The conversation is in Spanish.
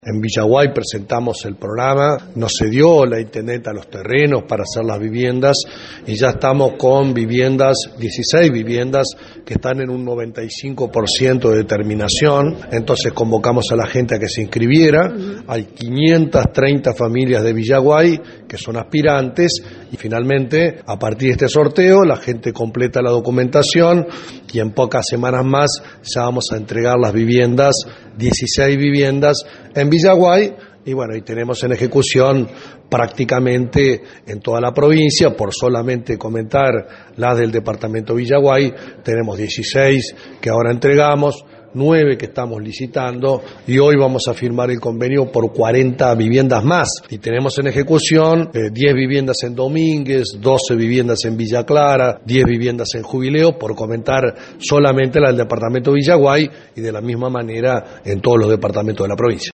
En Villaguay presentamos el programa, nos cedió la intendenta los terrenos para hacer las viviendas y ya estamos con 16 viviendas que están en un 95% de terminación. Entonces convocamos a la gente a que se inscribiera. Hay 530 familias de Villaguay que son aspirantes y finalmente a partir de este sorteo la gente completa la documentación y en pocas semanas más ya vamos a entregar las viviendas, 16 viviendas en Villaguay, y bueno, y tenemos en ejecución prácticamente en toda la provincia. Por solamente comentar las del departamento Villaguay, tenemos 16 que ahora entregamos, 9 que estamos licitando y hoy vamos a firmar el convenio por 40 viviendas más. Y tenemos en ejecución 10 viviendas en Domínguez, 12 viviendas en Villa Clara, 10 viviendas en Jubileo, por comentar solamente la del departamento Villaguay y de la misma manera en todos los departamentos de la provincia.